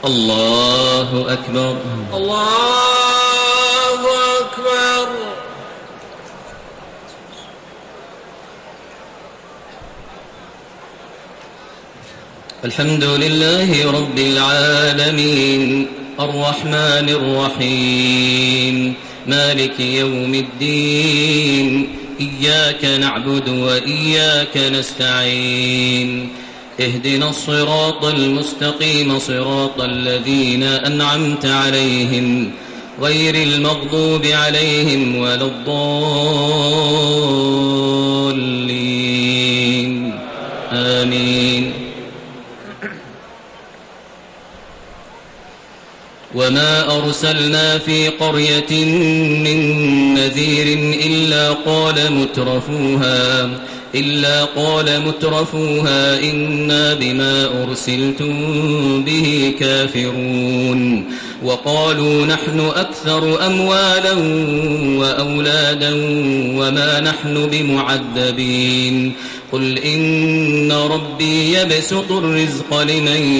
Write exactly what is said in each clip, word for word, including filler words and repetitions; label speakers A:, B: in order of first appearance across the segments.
A: الله أكبر.
B: الله أكبر.
A: الحمد لله رب العالمين الرحمن الرحيم مالك يوم الدين إياك نعبد وإياك نستعين اهدنا الصراط المستقيم صراط الذين أنعمت عليهم غير المغضوب عليهم ولا الضالين آمين. وما أرسلنا في قرية من نذير إلا قال مترفوها إلا قال مترفوها إنا بما أرسلتم به كافرون وقالوا نحن أكثر أموالا وأولادا وما نحن بمعذبين قل إن ربي يبسط الرزق لمن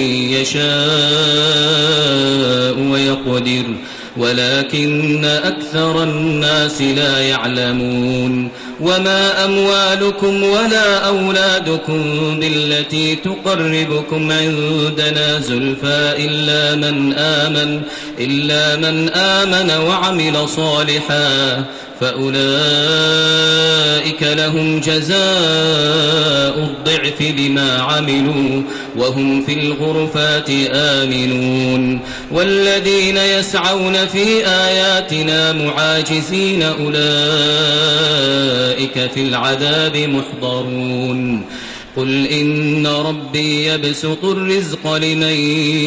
A: يشاء ويقدر ولكن أكثر الناس لا يعلمون وما أموالكم ولا أولادكم بالتي تقربكم عندنا زلفى إلا من آمن إلا من آمن وعمل صالحا فأولئك لهم جزاء الضعف بما عملوا وهم في الغرفات آمنون والذين يسعون في آياتنا معاجزين أولئك في العذاب محضرون قل إن ربي يبسط الرزق لمن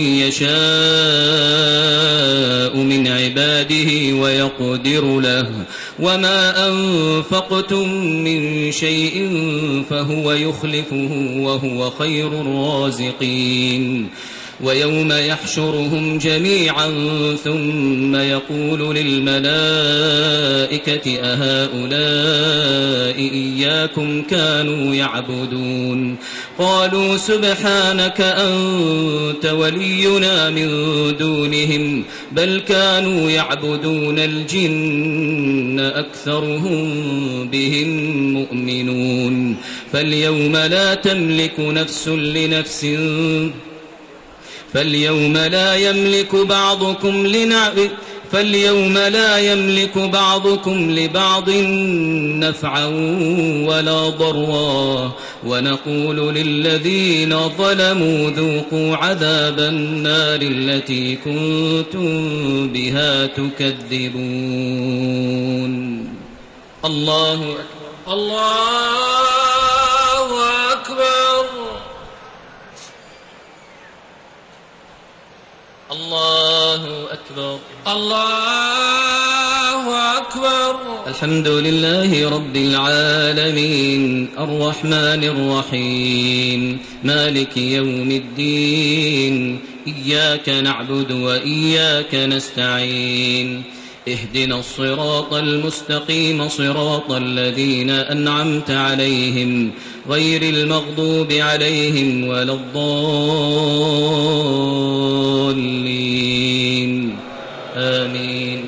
A: يشاء من عباده ويقدر له وما أنفقتم من شيء فهو يخلفه وهو خير الرازقين ويوم يحشرهم جميعا ثم يقول للملائكة أهؤلاء إياكم كانوا يعبدون قالوا سبحانك أنت ولينا من دونهم بل كانوا يعبدون الجن أكثرهم بهم مؤمنون فاليوم لا تملك نفس لنفس فاليوم لا يملك بعضكم لنعب فاليوم لا يملك بعضكم لبعض نفعا ولا ضرا ونقول للذين ظلموا ذوقوا عذاب النار التي كنتم بها تكذبون. الله أكبر.
B: الله أكبر.
A: الله أكبر.
B: الله أكبر.
A: الحمد لله رب العالمين الرحمن الرحيم مالك يوم الدين إياك نعبد وإياك نستعين اهدنا الصراط المستقيم صراط الذين أنعمت عليهم غير المغضوب عليهم ولا الضالين آمين.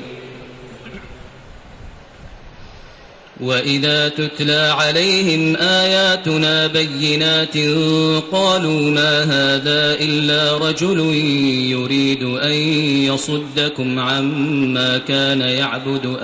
A: وإذا تتلى عليهم آياتنا بينات قالوا ما هذا إلا رجل يريد أن يصدكم عما كان يعبد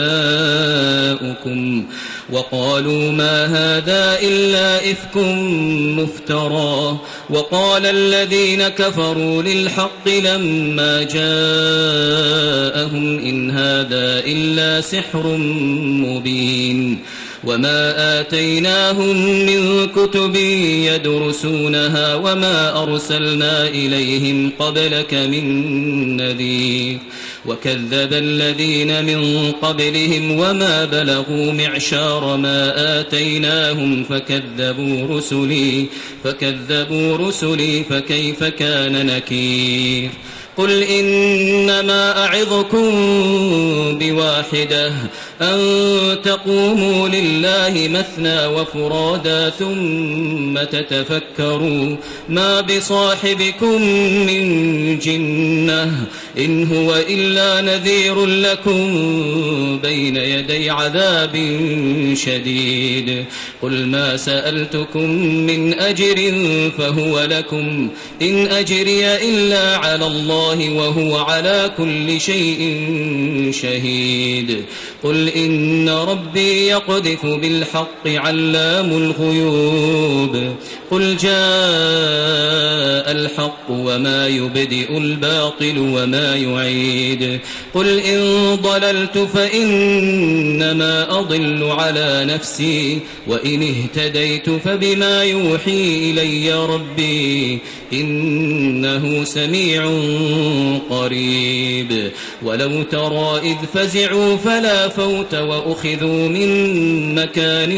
A: آباؤكم وقالوا ما هذا إلا إفك مفترى وقال الذين كفروا للحق لما جاءهم إن هذا إلا سحر مبين وما آتيناهم من كتب يدرسونها وما أرسلنا إليهم قبلك من نذير وكذب الذين من قبلهم وما بلغوا معشار ما آتيناهم فكذبوا رسلي فكذبوا رسلي فكيف كان نكير قل إنما أعظكم بواحدة أن تقوموا لله مثنى وفرادا ثم تتفكروا ما بصاحبكم من جنة إن هو إلا نذير لكم بين يدي عذاب شديد قل ما سألتكم من أجر فهو لكم إن أجري إلا على الله وهو على كل شيء شهيد قل إن ربي يقذف بالحق علام الغيوب قل جاء الحق وما يبدئ الباطل وما يعيد قل إن ضللت فإنما أضل على نفسي وإن اهتديت فبما يوحي إلي ربي إنه سميع قريب ولو ترى إذ فزعوا فلا فوت وأخذوا من مكان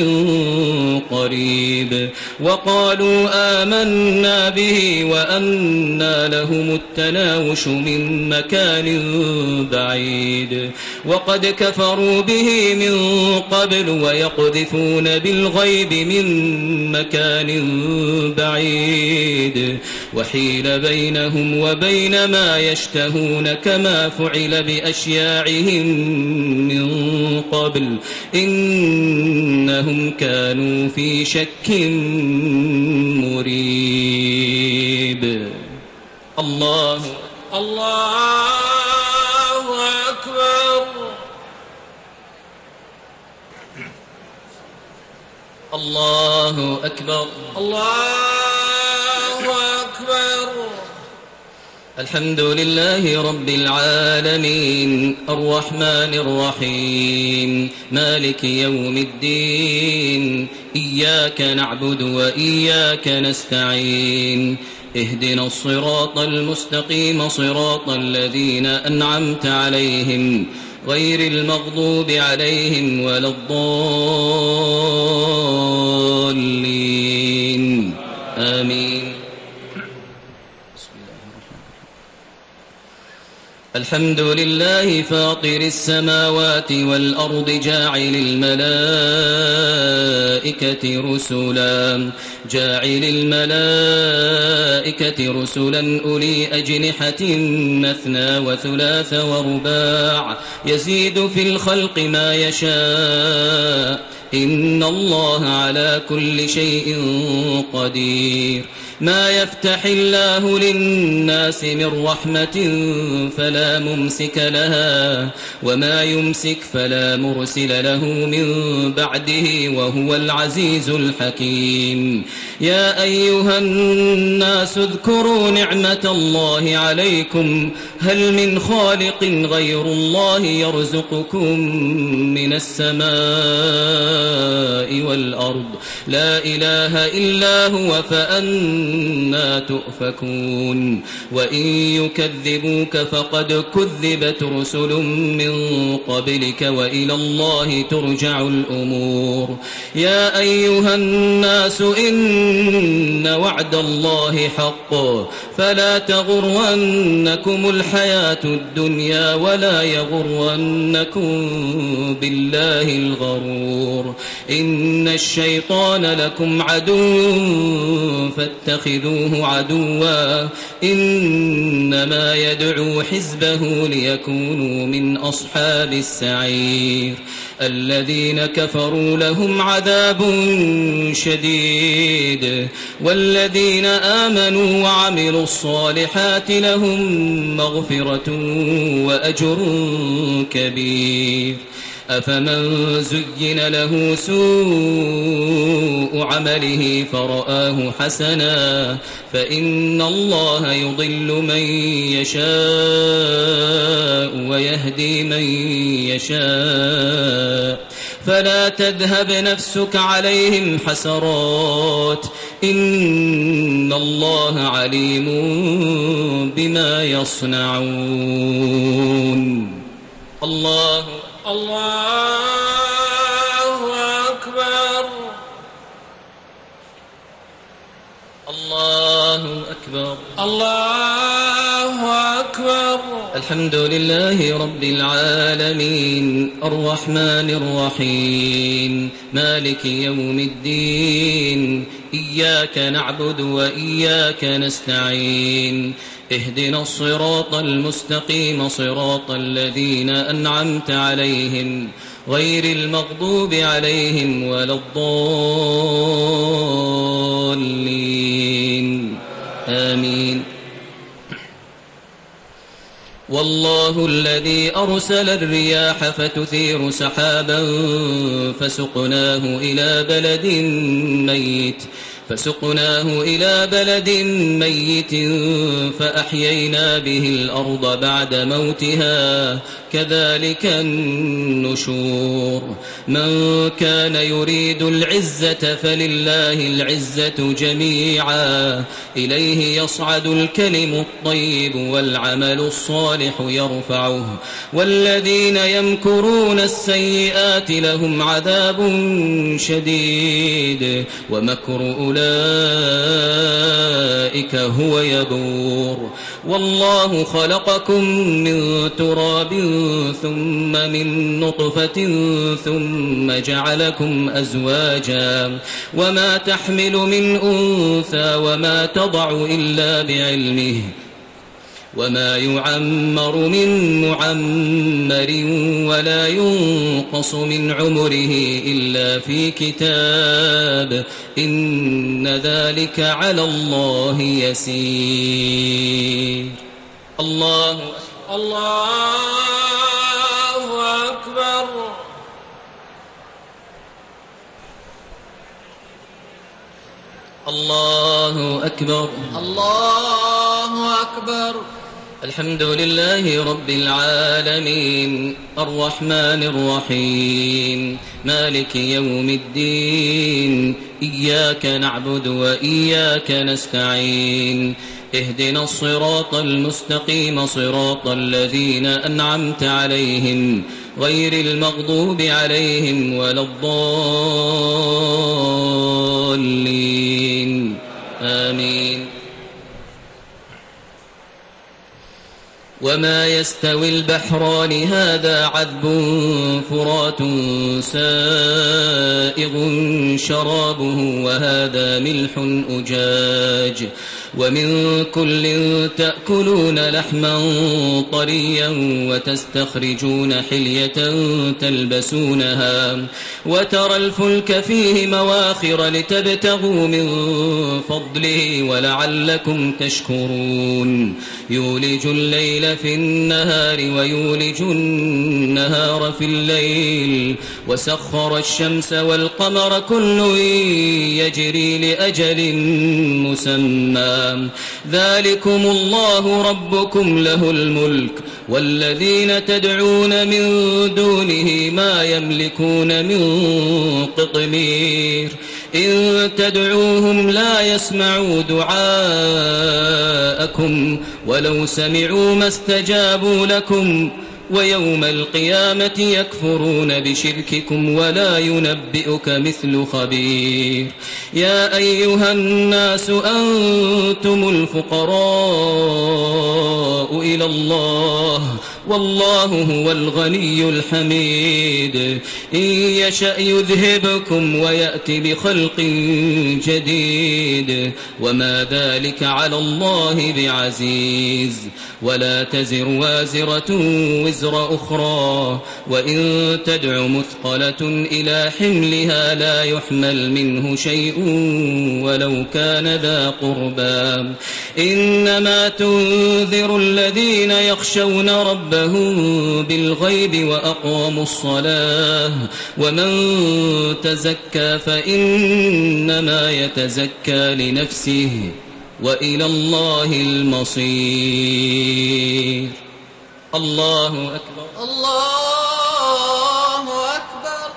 A: قريب وقالوا آمنا به وأنى لهم التناوش من مكان بعيد وقد كفروا به من قبل ويقذفون بالغيب من مكان بعيد وحيل بينهم وبين ما يشتهون كما فعل بأشياعهم من قبل إنهم كانوا في شك مريب الله
B: الله أكبر
A: الله أكبر
B: الله أكبر
A: الحمد لله رب العالمين الرحمن الرحيم مالك يوم الدين إياك نعبد وإياك نستعين اهدنا الصراط المستقيم صراط الذين أنعمت عليهم غير المغضوب عليهم ولا الضالين آمين الحمد لله فاطر السماوات والأرض جاعل الملائكة رسلا جاعل الملائكة رسلا أولي أجنحة مثنى وثلاث ورباع يزيد في الخلق ما يشاء إن الله على كل شيء قدير ما يفتح الله للناس من رحمة فلا ممسك لها وما يمسك فلا مرسل له من بعده وهو العزيز الحكيم يا أيها الناس اذكروا نعمة الله عليكم هل من خالق غير الله يرزقكم من السماء والأرض لا إله إلا هو فأنتم تؤفكون وإن يكذبوك فقد كذبت رسل من قبلك وإلى الله ترجع الأمور يا أيها الناس إن وعد الله حق فلا تغرنكم الحياة الدنيا ولا يغرنكم بالله الغرور إن الشيطان لكم عدو فاتخذوه عدوا إنما يدعو حزبه ليكونوا من أصحاب السعير الذين كفروا لهم عذاب شديد والذين آمنوا وعملوا الصالحات لهم مغفرة وأجر كبير أفمن زين له سوء عمله فرآه حسنا فإن الله يضل من يشاء ويهدي من يشاء فلا تذهب نفسك عليهم حسرات إن الله عليم بما يصنعون الله
B: الله أكبر
A: الله أكبر
B: الله أكبر.
A: الحمد لله رب العالمين الرحمن الرحيم مالك يوم الدين إياك نعبد وإياك نستعين اهدنا الصراط المستقيم صراط الذين أنعمت عليهم غير المغضوب عليهم ولا الضالين آمين. والله الذي أرسل الرياح فتثير سحابا فسقناه إلى بلد ميت فسقناه إلى بلد ميت فأحيينا به الأرض بعد موتها كذلك النشور. من كان يريد العزة فلله العزة جميعا إليه يصعد الكلم الطيب والعمل الصالح يرفعه والذين يمكرون السيئات لهم عذاب شديد ومكر أولئك هو يبور. والله خلقكم من تراب ثم من نطفة ثم جعلكم أزواجا وما تحمل من أنثى وما تضع إلا بعلمه وما يعمر من معمر ولا ينقص من عمره إلا في كتاب إن ذلك على الله يسير. الله
B: الله أكبر.
A: الله أكبر
B: الله أكبر.
A: الحمد لله رب العالمين الرحمن الرحيم مالك يوم الدين إياك نعبد وإياك نستعين اهدنا الصراط المستقيم صراط الذين أنعمت عليهم غير المغضوب عليهم ولا الضالين آمين. وما يستوي البحران هذا عذب فرات سائغ شرابه وهذا ملح أجاج ومن كل تأكلون لحما طريا وتستخرجون حلية تلبسونها وترى الفلك فيه مواخر لتبتغوا من فضله ولعلكم تشكرون. يولج الليل في النهار ويولج النهار في الليل وسخر الشمس والقمر كل يجري لأجل مسمى ذلكم الله ربكم له الملك والذين تدعون من دونه ما يملكون من قطمير إن تدعوهم لا يسمعوا دعاءكم ولو سمعوا ما استجابوا لكم ويوم القيامة يكفرون بشرككم ولا ينبئك مثل خبير. يا أيها الناس أنتم الفقراء إلى الله والله هو الغني الحميد إن يشأ يذهبكم ويأتي بخلق جديد وما ذلك على الله بعزيز. ولا تزر وازرة وزر أخرى وإن تدع مثقلة إلى حملها لا يحمل منه شيء ولو كان ذا قربى إنما تنذر الذين يخشون ربهم بالغيب وأقاموا الصلاة ومن تزكى فإنما يتزكى لنفسه وإلى الله المصير. الله أكبر
B: الله أكبر.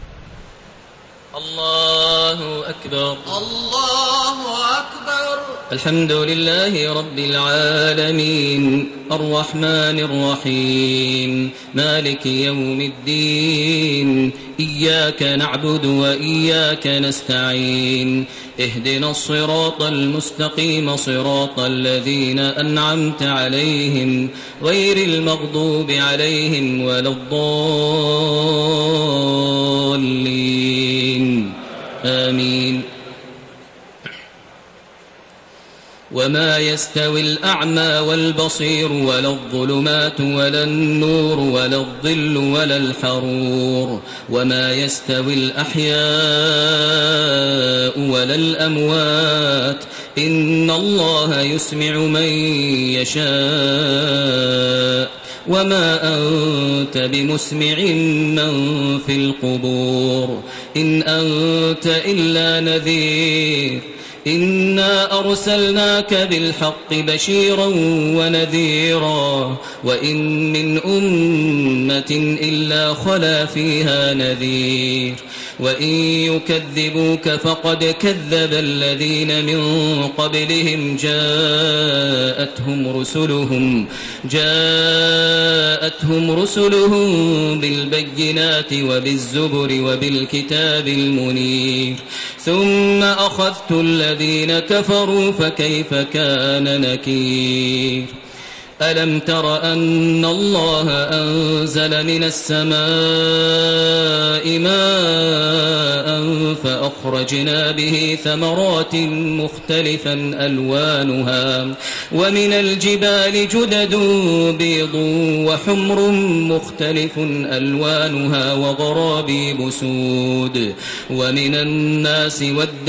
A: الله أكبر
B: الله أكبر.
A: الحمد لله رب العالمين الرحمن الرحيم مالك يوم الدين إياك نعبد وإياك نستعين اهدنا الصراط المستقيم صراط الذين أنعمت عليهم غير المغضوب عليهم ولا الضالين آمين. وما يستوي الأعمى والبصير ولا الظلمات ولا النور ولا الظل ولا الحرور وما يستوي الأحياء ولا الأموات إن الله يسمع من يشاء وما أنت بمسمع من في القبور إن أنت إلا نذير إنا أرسلناك بالحق بشيرا ونذيرا وإن من أمة إلا خلا فيها نذير وإن يكذبوك فقد كذب الذين من قبلهم جاءتهم رسلهم جاءتهم رسلهم بالبينات وبالزبر وبالكتاب المنير ثم أخذت الذين كفروا فكيف كان نكير ألم تر أن الله أنزل من السماء ماء فأخرجنا به ثمرات مختلفا ألوانها ومن الجبال جدد بيض وحمر مختلف ألوانها وغرابيب سود ومن الناس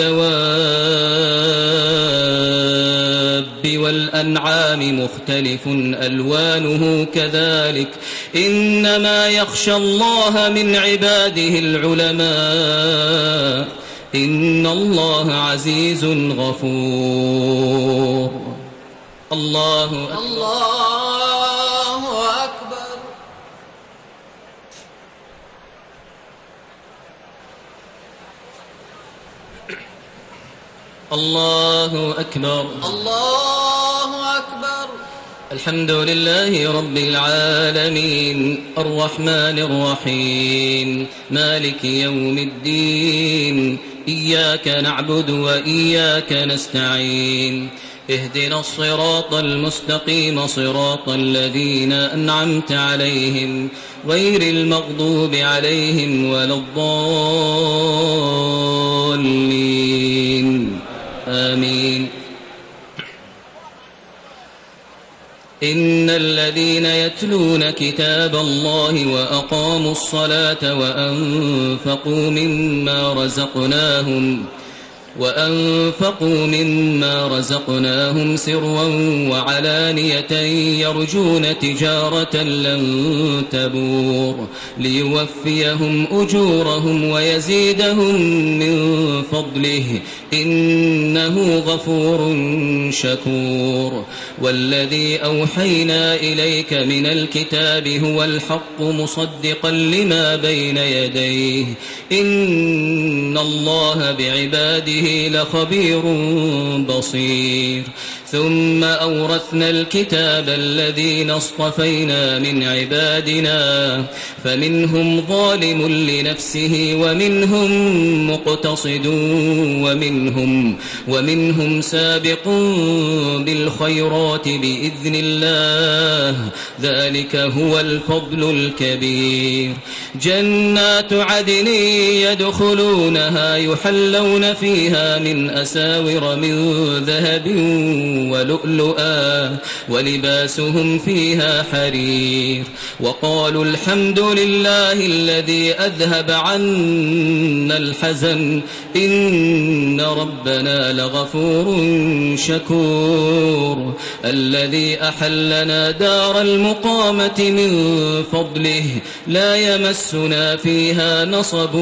A: والدواب والأنعام مختلف ألوانه كذلك إنما يخشى الله من عباده العلماء إن الله عزيز غفور. الله أكبر.
B: الله أكبر.
A: الله أكبر.
B: الله أكبر.
A: الحمد لله رب العالمين الرحمن الرحيم مالك يوم الدين إياك نعبد وإياك نستعين اهدنا الصراط المستقيم صراط الذين أنعمت عليهم غير المغضوب عليهم ولا الضالين آمين. إن الذين يتلون كتاب الله وأقاموا الصلاة وأنفقوا مما رزقناهم وأنفقوا مما رزقناهم سرا وعلانية يرجون تجارة لن تبور ليوفيهم أجورهم ويزيدهم من فضله إنه غفور شكور. والذي أوحينا إليك من الكتاب هو الحق مصدقا لما بين يديه إن الله بعباده لخبير بصير. ثم أورثنا الكتاب الذين اصطفينا من عبادنا فمنهم ظالم لنفسه ومنهم مقتصد ومنهم, ومنهم سابق بالخيرات بإذن الله ذلك هو الفضل الكبير. جنات عدن يدخلونها يحلون فيها من أساور من ذهب ولؤلؤا ولباسهم فيها حرير. وقالوا الحمد لله الذي أذهب عنا الحزن إن ربنا لغفور شكور. الذي أحلنا دار المقامة من فضله لا يمسنا فيها نصب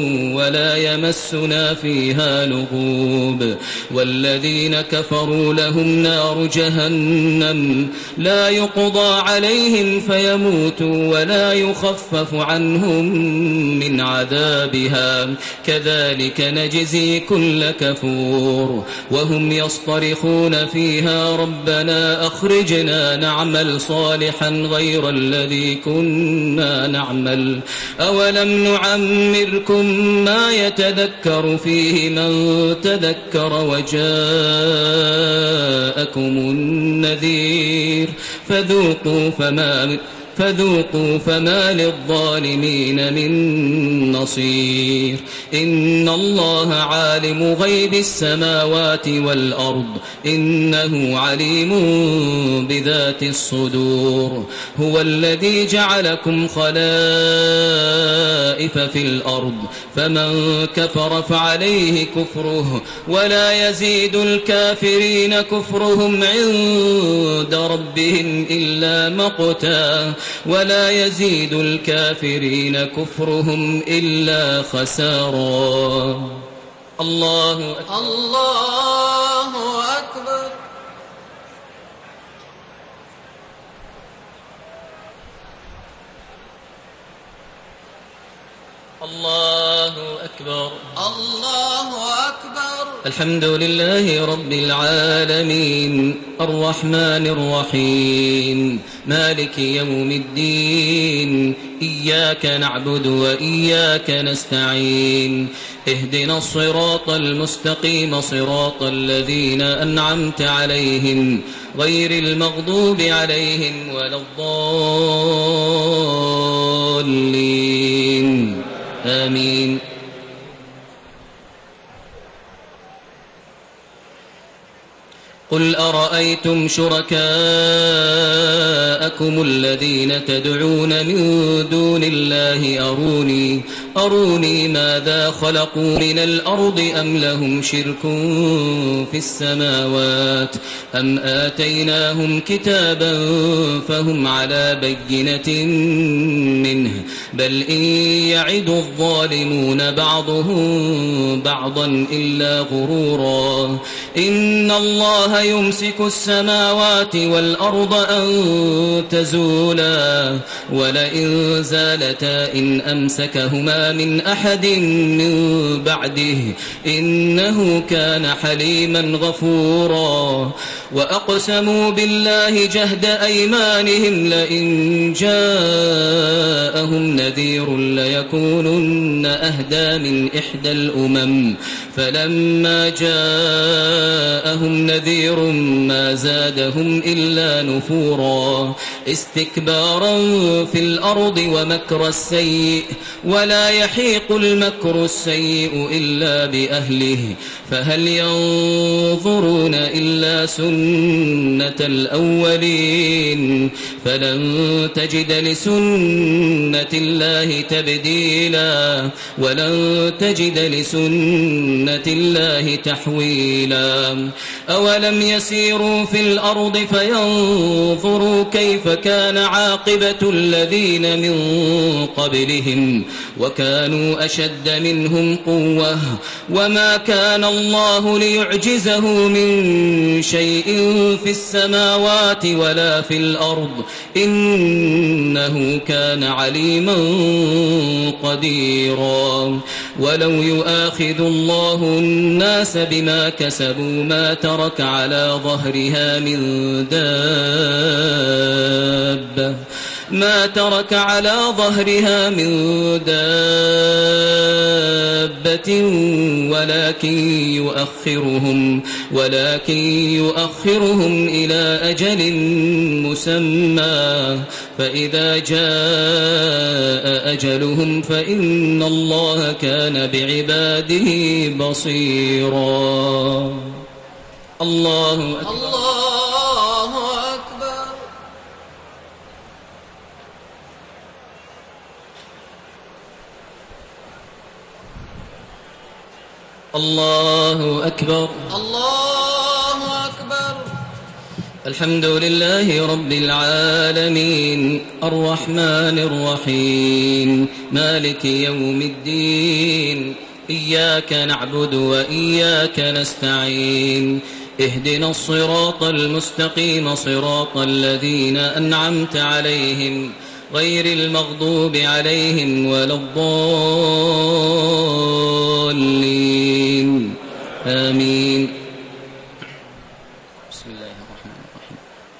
A: ولا يمسنا فيها لغوب. والذين كفروا لهم لهم نار جهنم لا يقضى عليهم فيموتوا ولا يخفف عنهم من عذابها كذلك نجزي كل كفور وهم يصطرخون فيها ربنا أخرجنا نعمل صالحا غير الذي كنا نعمل أولم نعمركم ما يتذكر فيه من تذكر وجاءكم النذير فذوقوا فما فذوقوا فما للظالمين من نصير إن الله عالم غيب السماوات والأرض إنه عليم بذات الصدور هو الذي جعلكم خلائف في الأرض فمن كفر فعليه كفره ولا يزيد الكافرين كفرهم عند ربهم إلا مقتا ولا يزيد الكافرين كفرهم إلا خسارا الله أكبر
B: الله أكبر
A: الله أكبر
B: الله أكبر
A: الحمد لله رب العالمين الرحمن الرحيم مالك يوم الدين إياك نعبد وإياك نستعين اهدنا الصراط المستقيم صراط الذين أنعمت عليهم غير المغضوب عليهم ولا الضالين آمين قل أرأيتم شركاءكم الذين تدعون من دون الله أروني أروني ماذا خلقوا من الأرض أم لهم شرك في السماوات أم آتيناهم كتابا فهم على بينة منه بل إن يعد الظالمون بعضهم بعضا إلا غرورا إن الله يمسك السماوات والأرض أن تزولا ولئن زالتا إن أمسكهما من أحد من بعده إنه كان حليما غفورا وأقسموا بالله جهد أيمانهم لئن جاءهم نذير ليكونن أهدى من إحدى الأمم فلما جاءهم نذير ما زادهم إلا نفورا استكبارا في الأرض ومكر السيء ولا يحيق المكر السيء إلا بأهله فهل ينظرون إلا سنة الأولين فلن تجد لسنة الله تبديلا ولن تجد لسنة الله تحويلا أولم يسيروا في الأرض فينظروا كيف كان عاقبة الذين من قبلهم وكانوا أشد منهم قوة وما كان الله ليعجزه من شيء في السماوات ولا في الأرض إنه كان عليما قديرا ولو يؤاخذ الله الناس بما كسبوا ما ترك على ظهرها من دابة ما ترك على ظهرها من دابة ولكن يؤخرهم ولكن يؤخرهم إلى أجل مسمى فإذا جاء أجلهم فإن الله كان بعباده بصيرا الله أكبر
B: الله أكبر
A: الله أكبر
B: الله أكبر
A: الحمد لله رب العالمين الرحمن الرحيم مالك يوم الدين إياك نعبد وإياك نستعين اهدنا الصراط المستقيم صراط الذين أنعمت عليهم غير المغضوب عليهم ولا الضالين آمين. بسم الله الرحمن الرحيم.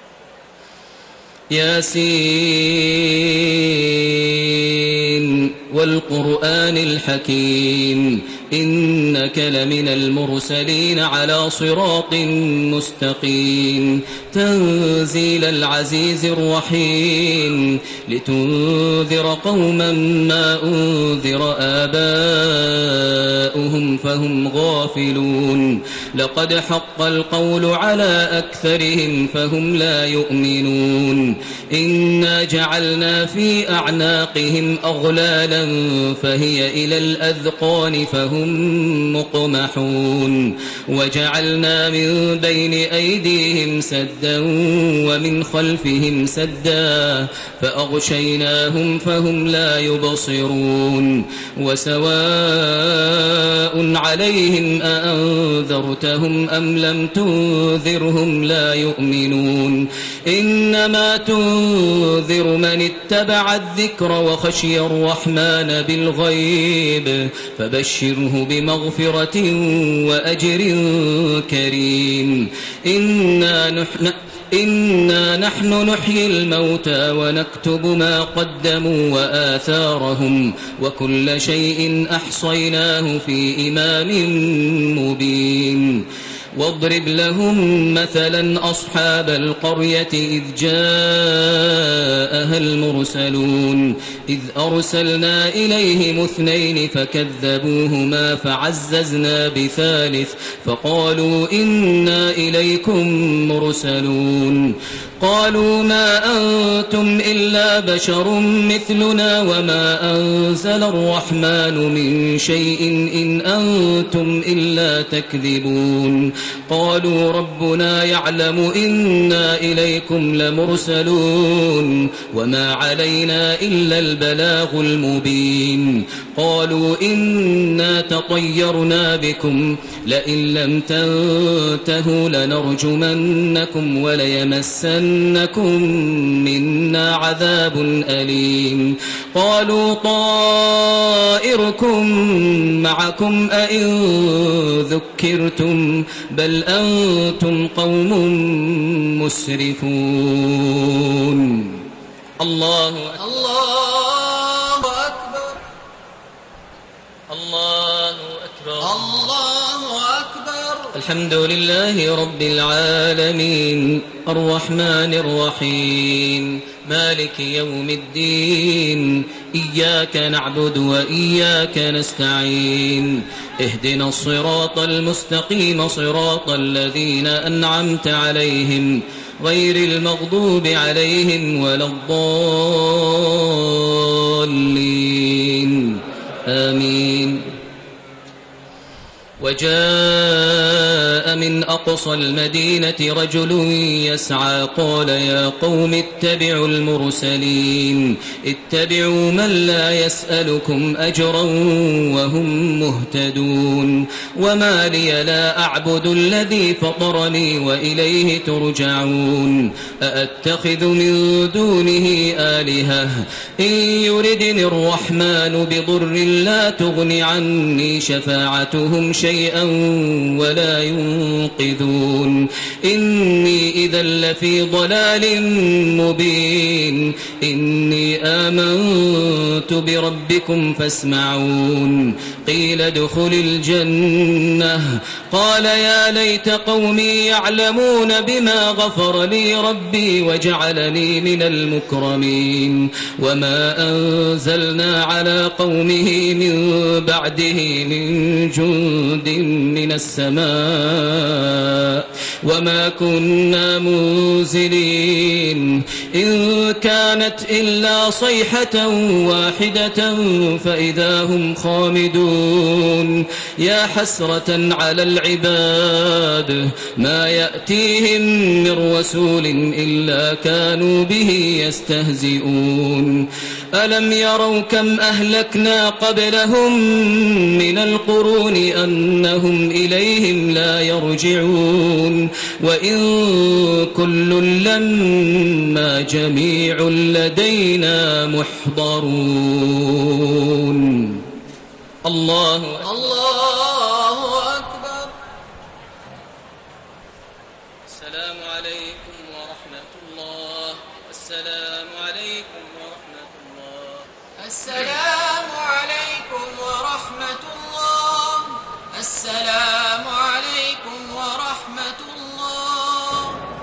A: ياسين والقرآن الحكيم إنك لمن المرسلين على صراط مستقيم تنزيل العزيز الرحيم لتنذر قوما ما أنذر آباؤهم فهم غافلون لقد حق القول على أكثرهم فهم لا يؤمنون إنا جعلنا في أعناقهم أغلالا فهي إلى الأذقان فهم مقمحون وجعلنا من بين أيديهم سدا ومن خلفهم سدا فأغشيناهم فهم لا يبصرون وسواء عليهم أأنذرتهم أم لم تنذرهم لا يؤمنون إنما تنذر من اتبع الذكر وخشي الرحمن بالغيب فبشره بمغفرة وأجر كريم إنا نحن إنا نحن نحيي الموتى ونكتب ما قدموا وآثارهم وكل شيء أحصيناه في إمام مبين واضرب لهم مثلا أصحاب القرية إذ جاءها المرسلون إذ أرسلنا إليهم اثنين فكذبوهما فعززنا بثالث فقالوا إنا إليكم مرسلون قالوا ما أنتم إلا بشر مثلنا وما أنزل الرحمن من شيء إن أنتم إلا تكذبون قالوا ربنا يعلم إنا إليكم لمرسلون وما علينا إلا البلاغ المبين قالوا إنا تطيرنا بكم لئن لم تنتهوا لنرجمنكم وليمسنكم منا عذاب أليم قالوا طائركم معكم أئن ذكرتم بل أنتم قوم مسرفون. الله أكبر
B: الله أكبر
A: الله أكبر
B: الله أكبر.
A: الحمد لله رب العالمين الرحمن الرحيم مالك يوم الدين إياك نعبد وإياك نستعين اهدنا الصراط المستقيم صراط الذين أنعمت عليهم غير المغضوب عليهم ولا الضالين آمين. وجاء من أقصى المدينة رجل يسعى قال يا قوم اتبعوا المرسلين اتبعوا من لا يسألكم أجرا وهم مهتدون وما لي لا أعبد الذي فطرني وإليه ترجعون أأتخذ من دونه آلهة إن يردني الرحمن بضر لا تغن عني شفاعتهم شيئا ولا ينقذون إني إذا لفي ضلال مبين إني آمنت بربكم فاسمعون قيل ادخل الجنة قال يا ليت قومي يعلمون بما غفر لي ربي وجعلني من المكرمين وما أنزلنا على قومه من بعده من جند من السماء وما كنا منزلين إن كانت إلا صيحة واحدة فإذا هم خامدون يا حسرة على العباد ما يأتيهم من رسول إلا كانوا به يستهزئون ألم يروا كم أهلكنا قبلهم من القرون أنهم إليهم لا يرجعون وإن كل لما جميع لدينا محضرون الله أكبر.
B: الله أكبر.
A: السلام عليكم ورحمة الله. السلام عليكم ورحمة الله.
B: السلام عليكم ورحمة الله. السلام